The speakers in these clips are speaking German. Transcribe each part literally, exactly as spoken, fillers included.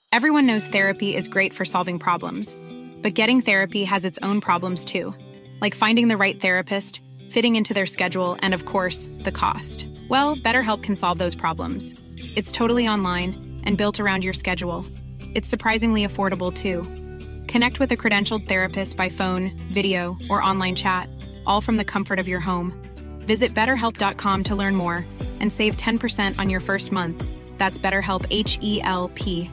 Everyone knows therapy is great for solving problems, but getting therapy has its own problems too, like finding the right therapist, fitting into their schedule, and of course, the cost. Well, BetterHelp can solve those problems. It's totally online and built around your schedule. It's surprisingly affordable too. Connect with a credentialed therapist by phone, video, or online chat, all from the comfort of your home. Visit better help dot com to learn more and save ten percent on your first month. That's BetterHelp, H E L P.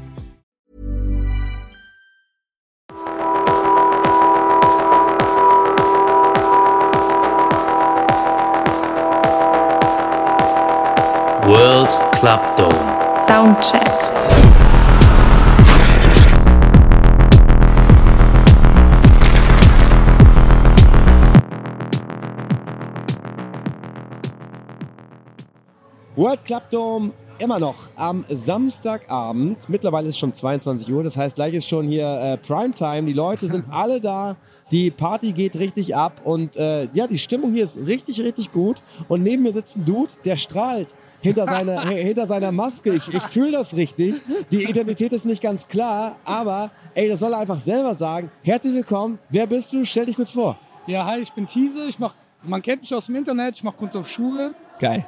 World Club Dome. Soundcheck. World Club Dome immer noch am Samstagabend. Mittlerweile ist es schon zweiundzwanzig Uhr, das heißt, gleich ist schon hier äh, Primetime. Die Leute sind alle da, die Party geht richtig ab und äh, ja, die Stimmung hier ist richtig, richtig gut. Und neben mir sitzt ein Dude, der strahlt hinter seiner, hinter seiner Maske. Ich, ich fühle das richtig. Die Identität ist nicht ganz klar, aber ey, das soll er einfach selber sagen. Herzlich willkommen, wer bist du? Stell dich kurz vor. Ja, hi, ich bin Thiese. Ich mach, man kennt mich aus dem Internet, ich mache Kunst auf Schuhe. Geil.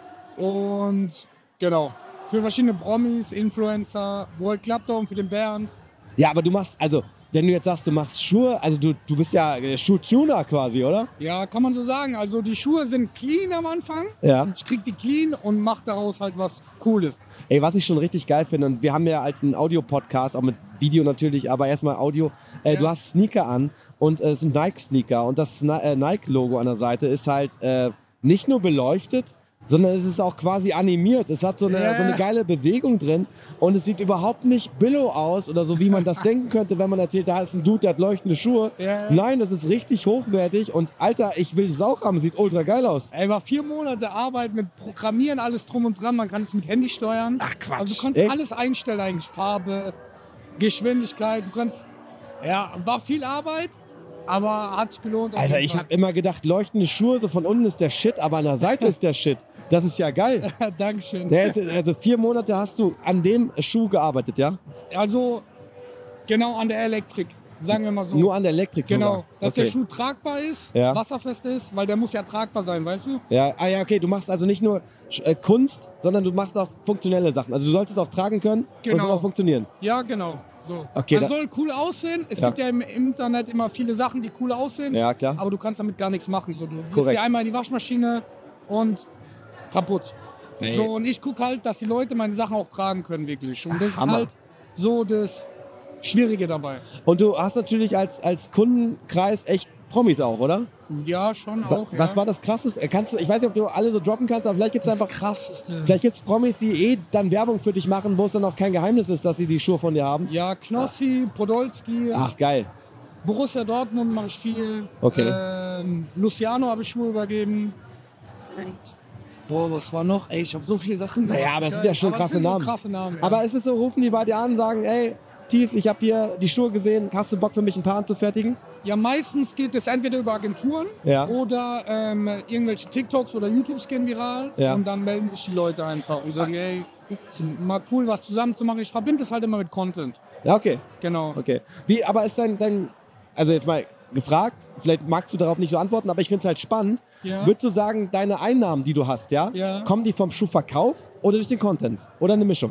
Und genau, für verschiedene Promis, Influencer, World Club Dome für den Bernd. Ja, aber du machst, also, wenn du jetzt sagst, du machst Schuhe, also du, du bist ja Schuhtuner quasi, oder? Ja, kann man so sagen. Also die Schuhe sind clean am Anfang. Ja. Ich krieg die clean und mach daraus halt was Cooles. Ey, was ich schon richtig geil finde, und wir haben ja halt einen Audio-Podcast, auch mit Video natürlich, aber erstmal Audio. Äh, Ja. Du hast Sneaker an und äh, es sind Nike-Sneaker und das Ni- äh, Nike-Logo an der Seite ist halt äh, nicht nur beleuchtet, sondern es ist auch quasi animiert. Es hat so eine, Ja. so eine geile Bewegung drin und es sieht überhaupt nicht billow aus oder so, wie man das denken könnte, wenn man erzählt, da ist ein Dude, der hat leuchtende Schuhe. Ja. Nein, das ist richtig hochwertig und Alter, ich will es auch haben, sieht ultra geil aus. Ey, war vier Monate Arbeit mit Programmieren, alles drum und dran. Man kann es mit Handy steuern. Ach, Quatsch. Also du kannst Echt? alles einstellen eigentlich. Farbe, Geschwindigkeit. Du kannst, ja, war viel Arbeit, aber hat sich gelohnt. auf Alter, jeden ich Fall. habe immer gedacht, leuchtende Schuhe, so von unten ist der Shit, aber an der Seite ist der Shit. Das ist ja geil. Dankeschön. Der ist, also vier Monate hast du an dem Schuh gearbeitet, ja? Also genau an der Elektrik, sagen wir mal so. Nur an der Elektrik Genau, sogar. dass Okay. der Schuh tragbar ist, Ja. wasserfest ist, weil der muss ja tragbar sein, weißt du? Ja, ah, ja, okay, du machst also nicht nur äh, Kunst, sondern du machst auch funktionelle Sachen. Also du sollst es auch tragen können und es Genau. soll auch funktionieren. Ja, genau. So. Okay, das da- soll cool aussehen. Es Ja. gibt ja im Internet immer viele Sachen, die cool aussehen, Ja, klar. aber du kannst damit gar nichts machen. So, du gehst Korrekt. ja einmal in die Waschmaschine und kaputt. Nee. So, und ich gucke halt, dass die Leute meine Sachen auch tragen können, wirklich. Und das Hammer. ist halt so das Schwierige dabei. Und du hast natürlich als, als Kundenkreis echt Promis auch, oder? Ja, schon Wa- auch. Was ja. war das Krasseste? Äh, Kannst du, ich weiß nicht, ob du alle so droppen kannst, aber vielleicht gibt es das einfach Krasseste? Vielleicht gibt es Promis, die eh dann Werbung für dich machen, wo es dann auch kein Geheimnis ist, dass sie die Schuhe von dir haben. Ja, Knossi, Podolski, Ach, geil. Borussia Dortmund mache ich viel. Okay. Ähm, Luciano habe ich Schuhe übergeben. Und, boah, was war noch? Ey, ich habe so viele Sachen gemacht. Naja, aber das Ich- sind ja schon aber das krasse sind so Namen. krasse Namen. Ja. Aber ist es so, rufen die bei dir an und sagen, ey, Thies, ich habe hier die Schuhe gesehen, hast du Bock für mich ein paar anzufertigen? ja, meistens geht es entweder über Agenturen Ja. oder ähm, irgendwelche TikToks oder YouTubes gehen viral. Ja. Und dann melden sich die Leute einfach und sagen, ey, mal cool, was zusammen zu machen. Ich verbinde es halt immer mit Content. Ja, okay. Genau. Okay. Wie, aber ist dein, dein, also jetzt mal gefragt, vielleicht magst du darauf nicht so antworten, aber ich finde es halt spannend. Ja. Würdest du sagen, deine Einnahmen, die du hast, ja, Ja. kommen die vom Schuhverkauf oder durch den Content? Oder eine Mischung?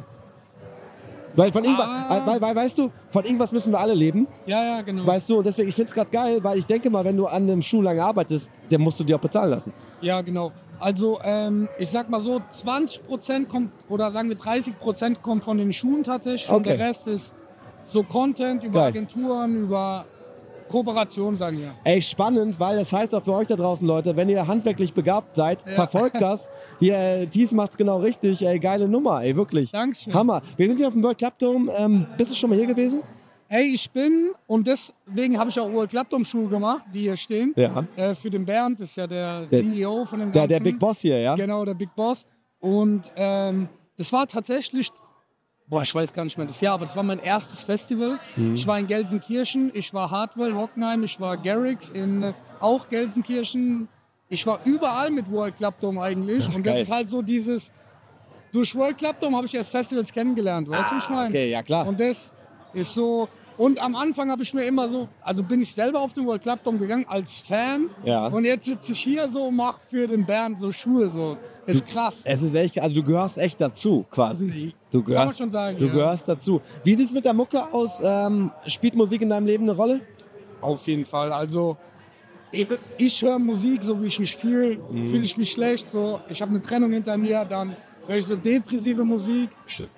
Weil von irgendwas, Ah. weil, weil, weißt du, von irgendwas müssen wir alle leben, Ja, ja, genau. weißt du, und deswegen, ich finde es gerade geil, weil ich denke mal, wenn du an einem Schuh lange arbeitest, dann musst du dir auch bezahlen lassen. Ja, genau. Also ähm, ich sag mal so, zwanzig Prozent kommt, oder sagen wir dreißig Prozent kommt von den Schuhen tatsächlich. Und Okay. der Rest ist so Content über Geil. Agenturen, über Kooperation, sagen wir. Ey, spannend, weil das heißt auch für euch da draußen, Leute, wenn ihr handwerklich begabt seid, Ja. verfolgt das. Hier, äh, Thies macht's genau richtig. Ey, geile Nummer, ey, wirklich. Dankeschön. Hammer. Wir sind hier auf dem World Club Dome. Ähm, bist du schon mal hier gewesen? Hey, ich bin, und deswegen habe ich auch World Club Dome Schuhe gemacht, die hier stehen. Ja. Äh, für den Bernd, das ist ja der, Der- C E O von dem Der, Ganzen. der Big Boss hier, ja? Genau, der Big Boss. Und ähm, das war tatsächlich, boah, ich weiß gar nicht mehr das Jahr, aber das war mein erstes Festival. Mhm. Ich war in Gelsenkirchen, ich war Hartwell, Hockenheim, ich war Garrix in äh, auch Gelsenkirchen. Ich war überall mit World Club Dome eigentlich. Ach, und geil. das ist halt so dieses, durch World Club Dome habe ich erst Festivals kennengelernt, weißt du, wie ich meine? Okay, ja klar. Und das Ist so. Und am Anfang habe ich mir immer so, also bin ich selber auf den World Club Dome gegangen als Fan. Ja. Und jetzt sitze ich hier so und mache für den Bernd so Schuhe. So. Ist krass. Es ist echt, also du gehörst echt dazu, quasi. Du gehörst, Kann man schon sagen, du ja. gehörst dazu. Wie sieht es mit der Mucke aus? Ähm, spielt Musik in deinem Leben eine Rolle? Auf jeden Fall. Also ich höre Musik, so wie ich mich fühle. Mhm. Fühle ich mich schlecht, so ich habe eine Trennung hinter mir, dann höre ich so depressive Musik. Stimmt.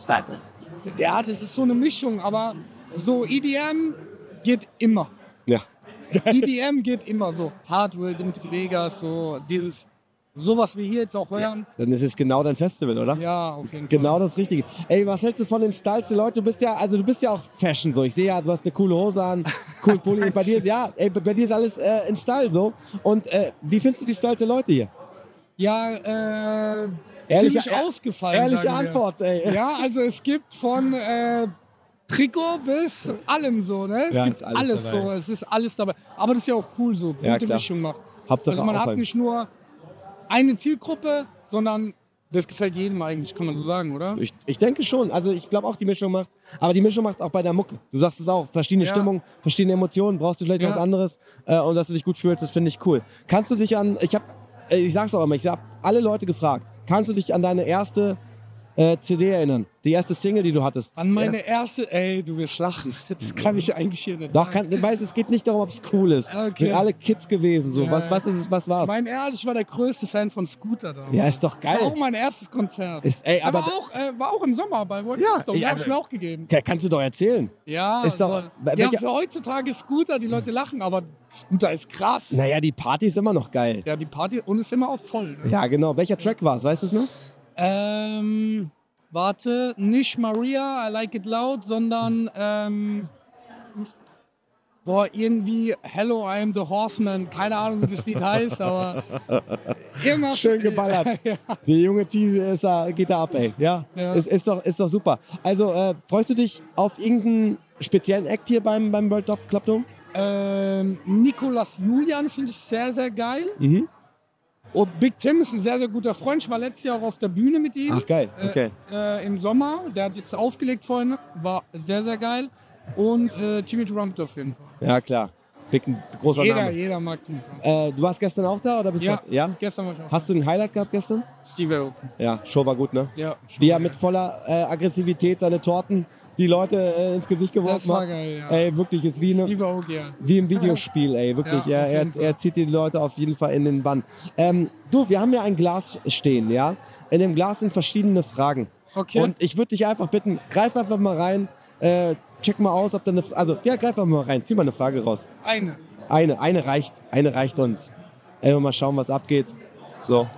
Ja, das ist so eine Mischung, aber so E D M geht immer. Ja. E D M geht immer so. Hardwell, Dimitri Vegas, so dieses, sowas wie hier jetzt auch hören. Dann ist es genau dein Festival, oder? Ja, auf jeden Fall. Genau das Richtige. Ey, was hältst du von den Styles der Leute? Du bist ja, also du bist ja auch Fashion so. Ich sehe ja, du hast eine coole Hose an, cool Pulli. Bei dir ist ja, ey, bei dir ist alles äh, in Style so. Und äh, wie findest du die Styles der Leute hier? Ja, äh, Ehrliche- ziemlich ausgefallen. Ehrliche sagen wir. Antwort, ey. Ja, also es gibt von äh, Trikot bis allem so, ne? Es Ja, gibt ist alles alles, dabei. so, es ist alles dabei. Aber das ist ja auch cool so, gute Ja, klar. Mischung macht's. Hauptsache also man hat auffallen. nicht nur eine Zielgruppe, sondern das gefällt jedem eigentlich, kann man so sagen, oder? Ich, ich denke schon. Also ich glaube auch, die Mischung macht. Aber die Mischung macht es auch bei der Mucke. Du sagst es auch. Verschiedene Ja. Stimmungen, verschiedene Emotionen. Brauchst du vielleicht Ja. was anderes. Äh, und dass du dich gut fühlst, das finde ich cool. Kannst du dich an... Ich habe... Ich sag's auch immer. Ich habe alle Leute gefragt. Kannst du dich an deine erste äh, C D erinnern? Die erste Single, die du hattest? An meine erste, ey, du wirst lachen. Das kann ich eigentlich hier nicht Doch, sagen. kann, weißt, es geht nicht darum, ob es cool ist. Okay. Sind alle Kids gewesen. So. Ja. Was, was, ist, es- was war's? Mein Ernst, ich war der größte Fan von Scooter damals. Ja, ist doch Das war geil. auch mein erstes Konzert. Ist- ey, aber war, auch, äh, war auch im Sommer bei World Ja, Cup Dome. ja, Da hab ich mir auch gegeben. Ja, kannst du doch erzählen. Ja, Ist doch- so. bei- ja, welcher- für heutzutage ist Scooter, die Leute lachen, aber Scooter ist krass. Naja, die Party ist immer noch geil. Ja, die Party und ist immer auch voll. Ne? Ja, genau. Welcher Track war's? Weißt du es noch? Ähm, warte, nicht Maria, I Like It Loud, sondern ähm, boah, irgendwie Hello, I Am the Horseman. Keine Ahnung, wie das Lied heißt, aber irgendwas. Schön geballert. Ja. Der junge Tease ist, da- geht da ab, ey. Ja, Ja. Ist, ist, doch, ist doch super. Also, äh, freust du dich auf irgendeinen speziellen Act hier beim, beim World Club Dome? Ähm, Nicolas Julian finde ich sehr, sehr geil. Mhm. Und Big Tim ist ein sehr, sehr guter Freund. Ich war letztes Jahr auch auf der Bühne mit ihm. Ach, geil. Okay. Äh, äh, Im Sommer. Der hat jetzt aufgelegt vorhin. War sehr, sehr geil. Und äh, Timmy Trumpet auf jeden Fall. Ja, klar. Big, ein großer Jeder, Name. jeder mag Timmy Trumpet. Äh, du warst gestern auch da oder bist Ja, du? Ja. gestern war ich auch. Hast du ein Highlight gehabt gestern? Steve Aoki. Ja, Show war gut, ne? Ja. Wie er mit voller äh, Aggressivität seine Torten die Leute äh, ins Gesicht geworfen Das war hat. geil, ja. Ey, wirklich, ist wie, eine, Steve Aoki, ja. wie im Videospiel, ey. Wirklich, Ja, er, auf er, jeden Fall. er zieht die Leute auf jeden Fall in den Bann. Ähm, du, wir haben ja ein Glas stehen, ja? In dem Glas sind verschiedene Fragen. Okay. Und ich würde dich einfach bitten, greif einfach mal rein, äh, check mal aus, ob da eine... Also, ja, greif einfach mal rein, zieh mal eine Frage raus. Eine. Eine, eine reicht, eine reicht uns. Einfach mal schauen, was abgeht. So,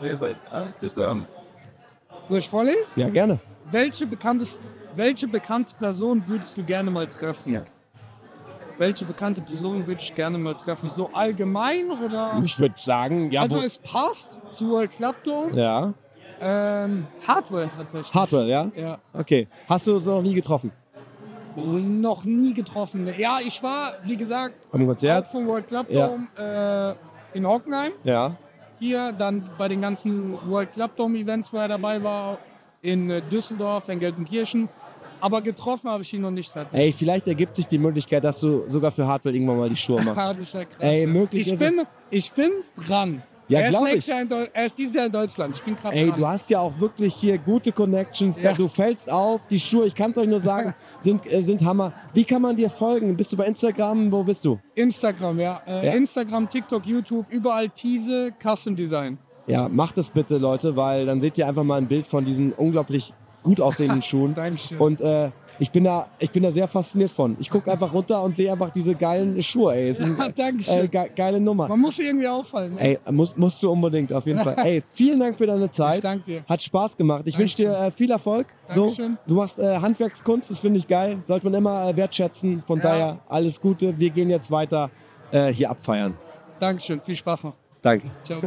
Soll ich vorlesen? ja, gerne. Welche, bekanntes, welche bekannte Person würdest du gerne mal treffen? Ja. Welche bekannte Person würde ich gerne mal treffen? So allgemein oder? Ich würde sagen, ja, Also wo, es passt zu World Club Dome. ja. Ähm, Hardware tatsächlich. Hardware, ja? Ja. Okay. Hast du so noch nie getroffen? Noch nie getroffen. Ja, ich war, wie gesagt, Am auch Konzert? vom World Club Ja. Dome äh, in Hockenheim. Ja. Hier dann bei den ganzen World Club Dome Events, wo er dabei war, in äh, Düsseldorf, in Gelsenkirchen. Aber getroffen habe ich ihn noch nicht. Tatsächlich. Ey, vielleicht ergibt sich die Möglichkeit, dass du sogar für Hardware irgendwann mal die Schuhe machst. Ah, das ist ja krass. Ey, ja. möglich ich ist bin, es. Ich bin dran. Ja, er ist glaub nächstes ich. Jahr in Deu- Er ist dieses Jahr in Deutschland. Ich bin gerade Ey, dran. du hast ja auch wirklich hier gute Connections. Ja. Du fällst auf. Die Schuhe, ich kann es euch nur sagen, sind, äh, sind Hammer. Wie kann man dir folgen? Bist du bei Instagram? Wo bist du? Instagram, ja. Äh, Ja? Instagram, TikTok, YouTube, überall Tease, Custom Design. Ja, macht das bitte, Leute, weil dann seht ihr einfach mal ein Bild von diesen unglaublich gut aussehenden Schuhen. Dankeschön. Und äh, ich, bin da, ich bin da sehr fasziniert von. Ich gucke einfach runter und sehe einfach diese geilen Schuhe. Ey, ist ein, Ja, Dankeschön. äh, ge geile Nummer. Man muss irgendwie auffallen. Ne? Ey, musst, musst du unbedingt, auf jeden Fall. Ey, vielen Dank für deine Zeit. Ich danke dir. Hat Spaß gemacht. Ich wünsche dir äh, viel Erfolg. So, Dankeschön. du machst äh, Handwerkskunst, das finde ich geil. Sollte man immer äh, wertschätzen. Von Ja. daher alles Gute. Wir gehen jetzt weiter äh, hier abfeiern. Dankeschön. Viel Spaß noch. Danke. Ciao.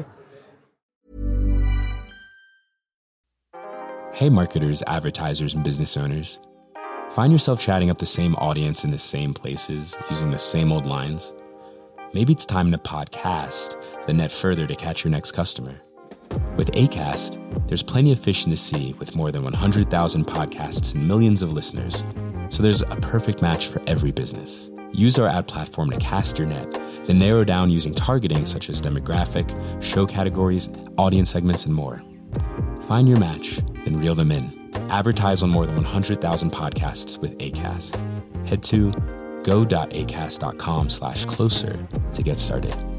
Hey, marketers, advertisers, and business owners. Find yourself chatting up the same audience in the same places, using the same old lines? Maybe it's time to podcast, then net further to catch your next customer. With Acast, there's plenty of fish in the sea with more than one hundred thousand podcasts and millions of listeners. So there's a perfect match for every business. Use our ad platform to cast your net, then narrow down using targeting such as demographic, show categories, audience segments, and more. Find your match, then reel them in. Advertise on more than one hundred thousand podcasts with Acast. Head to go.acast.com slash closer to get started.